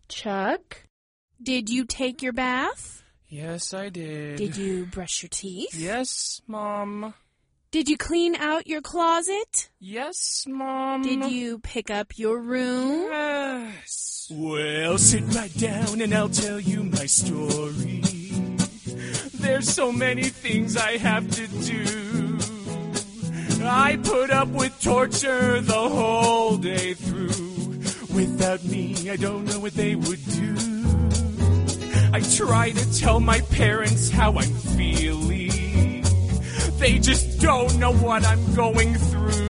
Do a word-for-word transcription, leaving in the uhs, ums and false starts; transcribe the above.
Chuck, did you take your bath? Yes, I did. Did you brush your teeth? Yes, Mom. Did you clean out your closet? Yes, Mom. Did you pick up your room? Yes. Well, sit right down and I'll tell you my story. There's so many things I have to do. I put up with torture the whole day through. Without me, I don't know what they would do. I try to tell my parents how I'm feeling. They just don't know what I'm going through.